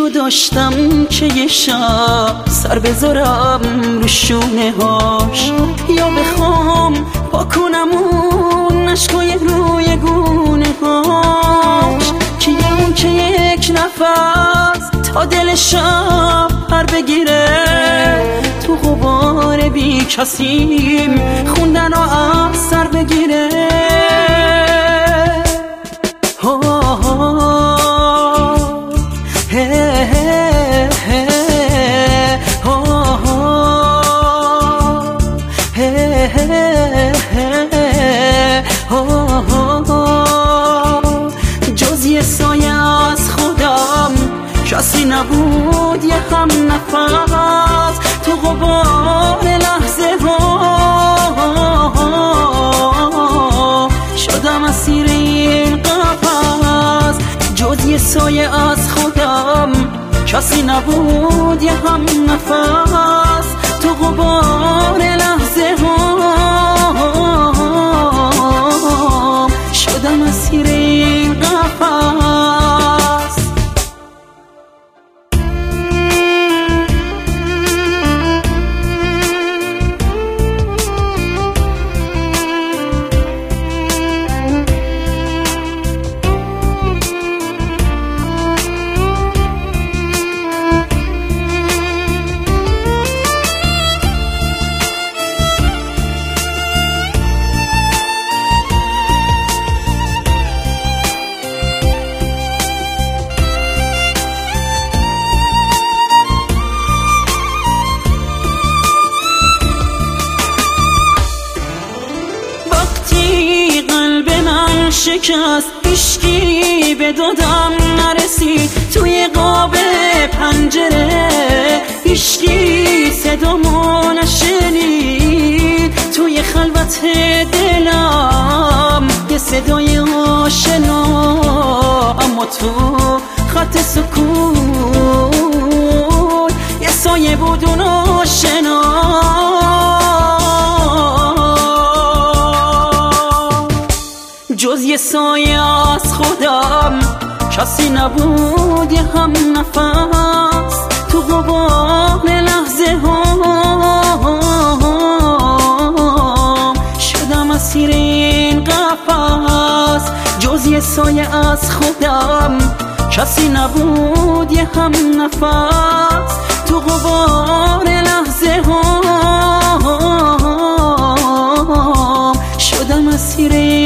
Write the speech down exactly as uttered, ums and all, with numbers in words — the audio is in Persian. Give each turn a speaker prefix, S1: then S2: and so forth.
S1: رو داشتم که یه شب سر بذارم رو شونه هاش، یا بخوام پا کنم اون نشکای روی گونه هاش، که اون که یک نفس تا دل شب پر بگیره، تو غبار بی کسیم خوندن رو از سر بگیره. جز یه سایه از خودم کسی نبود، یه هم نفس تو غبار لحظه ها، شدم اسیر این قفس. جز یه سایه از خودم کسی نبود، یه هم نفس تو غبار لحظه ها، شدم اسیر این قفس. شکست عشقی به دادم نرسید، توی قاب پنجره عشقی صدامو نشنید، توی خلوت دلم یه صدای آشنا، اما تو خط سکون یه سایه بود اون آشنا. جز یه سایه از خودم کسی نبود، یه هم نفس تو غبار لحظه ها، شدم اسیر این قفس. جز یه سایه از خودم کسی نبود، یه هم نفس تو غبار لحظه ها، شدم اسیر